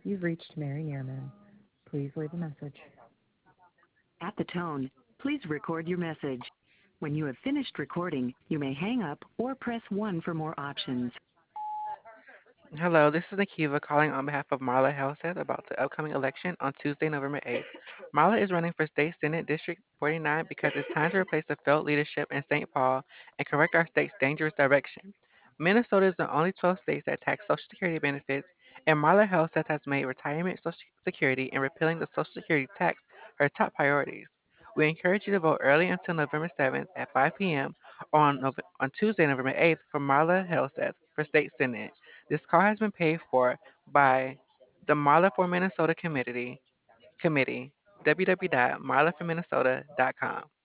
You've reached Mary Ehrman. Please leave a message. At the tone, please record your message. When you have finished recording, you may hang up or press 1 for more options. Hello, this is Nikiva calling on behalf of Marla Helseth about the upcoming election on Tuesday, November 8th. Marla is running for State Senate District 49 because it's time to replace the failed leadership in St. Paul and correct our state's dangerous direction. Minnesota is the only 12 states that tax Social Security benefits, and Marla Helseth has made retirement Social Security and repealing the Social Security tax her top priorities. We encourage you to vote early until November 7th at 5 p.m. or on Tuesday, November 8th for Marla Helseth for State Senate. This call has been paid for by the Marla for Minnesota Committee, www.marlaforminnesota.com.